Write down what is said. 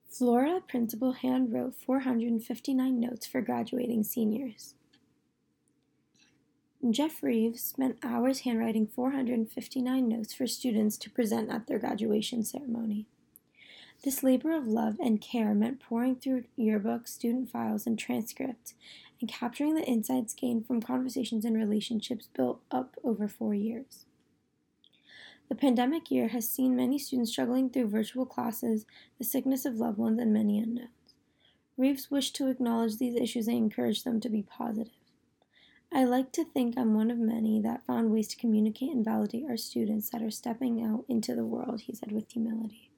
Florida principal hand-wrote 459 notes for graduating seniors. Jeff Reeves spent hours handwriting 459 notes for students to present at their graduation ceremony. This labor of love and care meant poring through yearbooks, student files, and transcripts, and capturing the insights gained from conversations and relationships built up over 4 years. The pandemic year has seen many students struggling through virtual classes, the sickness of loved ones, and many unknowns. Reeves wished to acknowledge these issues and encourage them to be positive. I like to think I'm one of many that found ways to communicate and validate our students that are stepping out into the world, he said with humility.